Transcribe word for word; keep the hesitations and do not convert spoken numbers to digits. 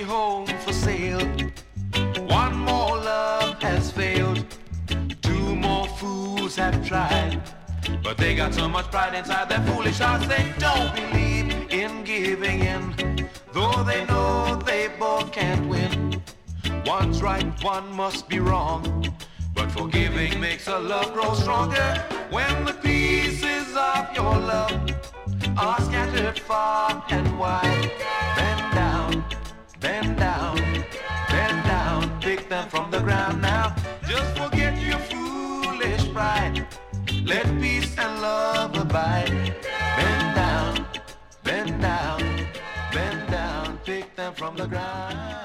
home for sale. One more love has failed. Two more fools have tried, but they got so much pride inside their foolish hearts they don't believe in giving in, though they know they both can't win. One's right, one must be wrong, but forgiving makes a love grow stronger. When the pieces of your love are scattered far and wide, bend down, bend down, bend down, pick them from the ground now. Just forget your foolish pride, let peace and love abide. Bend down, bend down, bend down, pick them from the ground.